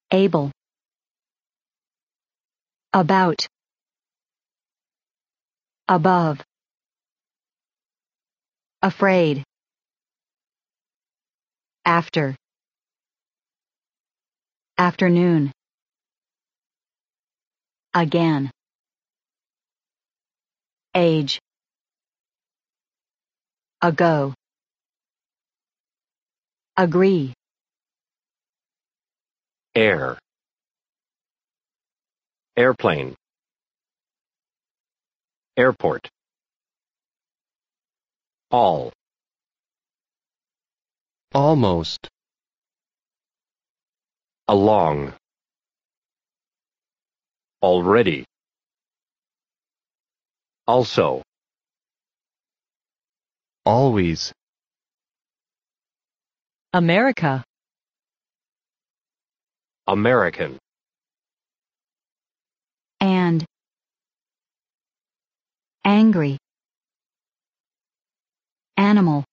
able, about, above, afraid, after, afternoon, again, age, ago, agree, air, airplane, airport, all, almost, along, already, also, always, America, American, and, angry, animal,